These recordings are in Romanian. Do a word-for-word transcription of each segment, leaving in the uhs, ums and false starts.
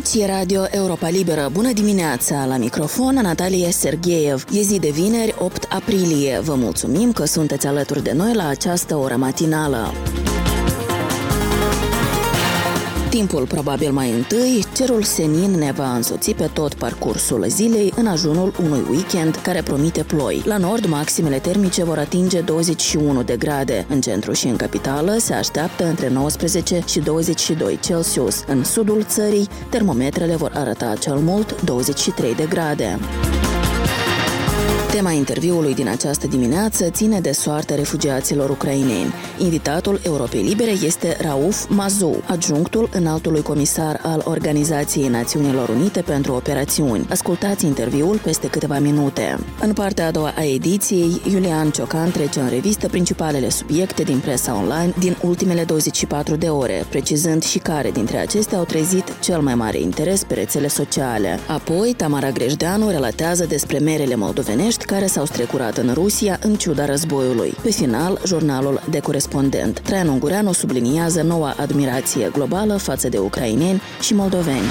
Ascultați Radio Europa Liberă. Bună dimineața! La microfon Natalia Sergeev. E zi de vineri, opt aprilie. Vă mulțumim că sunteți alături de noi la această oră matinală. Timpul probabil mai întâi, cerul senin ne va însoți pe tot parcursul zilei în ajunul unui weekend care promite ploi. La nord, maximele termice vor atinge douăzeci și unu de grade. În centru și în capitală se așteaptă între nouăsprezece și douăzeci și doi Celsius. În sudul țării, termometrele vor arăta cel mult douăzeci și trei de grade. Tema interviului din această dimineață ține de soarta refugiaților ucraineni. Invitatul Europei Libere este Rauf Mazou, adjunctul înaltului comisar al Organizației Națiunilor Unite pentru Operațiuni. Ascultați interviul peste câteva minute. În partea a doua a ediției, Iulian Ciocan trece în revistă principalele subiecte din presa online din ultimele douăzeci și patru de ore, precizând și care dintre acestea au trezit cel mai mare interes pe rețele sociale. Apoi, Tamara Grejdeanu relatează despre merele moldovenești care s-au strecurat în Rusia în ciuda războiului. Pe final, jurnalul de corespondent. Traian Ungureanu subliniază noua admirație globală față de ucraineni și moldoveni.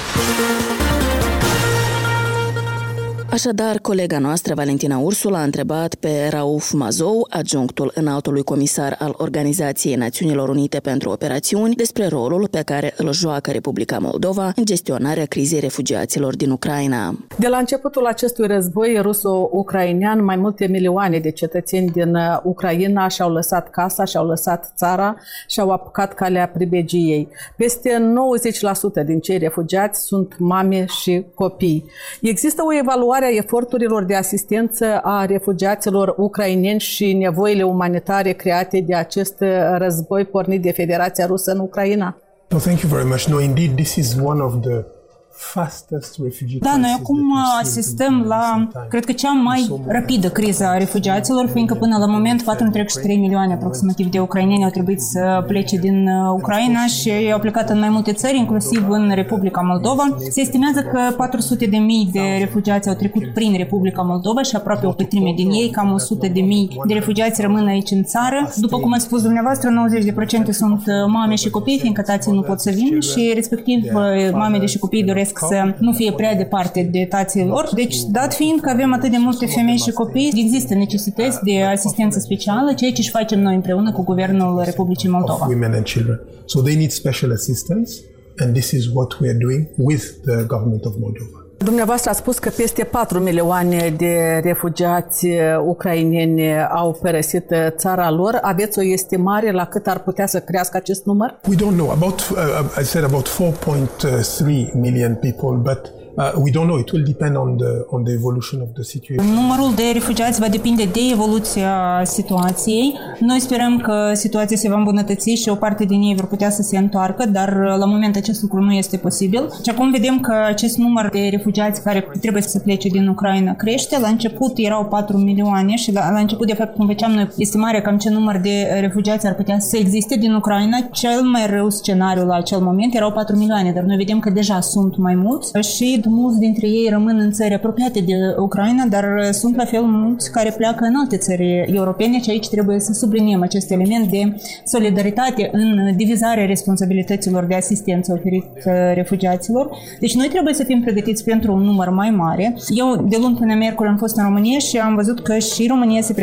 Așadar, colega noastră, Valentina Ursul, a întrebat pe Rauf Mazou, adjunctul înaltului comisar al Organizației Națiunilor Unite pentru Operațiuni, despre rolul pe care îl joacă Republica Moldova în gestionarea crizei refugiaților din Ucraina. De la începutul acestui război ruso-ucrainean, mai multe milioane de cetățeni din Ucraina și-au lăsat casa, și-au lăsat țara și au apucat calea pribegiei. Peste nouăzeci la sută din cei refugiați sunt mame și copii. Există o evaluare a eforturilor de asistență a refugiaților ucraineni și nevoile umanitare create de acest război pornit de Federația Rusă în Ucraina? No, thank you very much. No, indeed, this is one of the Da, noi acum asistăm la, cred că, cea mai rapidă criză a refugiaților, fiindcă până la moment patru virgulă trei milioane aproximativ de ucraineni au trebuit să plece din Ucraina și au plecat în mai multe țări, inclusiv în Republica Moldova. Se estimează că patru sute de mii de refugiați au trecut prin Republica Moldova și aproape o pătrime din ei, cam o sută de mii de refugiați rămân aici în țară. După cum ați spus dumneavoastră, nouăzeci la sută sunt mame și copii, fiindcă tații nu pot să vină și respectiv mamele și copiii doresc să nu fie prea departe de tații lor. Deci, dat fiind că avem atât de multe femei și copii, există necesități de asistență specială, ceea ce și facem noi împreună cu Guvernul Republicii Moldova. Women and children. So they need special assistance and this is what we are doing with the government of Moldova. Dumneavoastră ați spus că peste patru milioane de refugiați ucraineni au părăsit țara lor. Aveți o estimare la cât ar putea să crească acest număr? We don't know. About, uh, I said about four point three million people, but Uh, we don't know. It will depend on the on the evolution of the situation. Numărul de refugiați va depinde de evoluția situației. Noi sperăm că situația se va îmbunătăți și o parte din ei vor putea să se întoarcă, dar la moment acest lucru nu este posibil. Și acum vedem că acest număr de refugiați care trebuie să plece din Ucraina crește. La început erau patru milioane și la, la început, de fapt, cum făceam noi estimarea cam ce număr de refugiați ar putea să existe din Ucraina, cel mai rău scenariu la acel moment erau patru milioane, dar noi vedem că deja sunt mai mulți și mulți dintre ei rămân în țări apropiate de Ucraina, dar sunt la fel mulți care pleacă în alte țări europene și aici trebuie să subliniem acest element de solidaritate în divizarea responsabilităților de asistență oferit refugiaților. Deci noi trebuie să fim pregătiți pentru un număr mai mare. Eu de luni până miercuri am fost în România și am văzut că și România se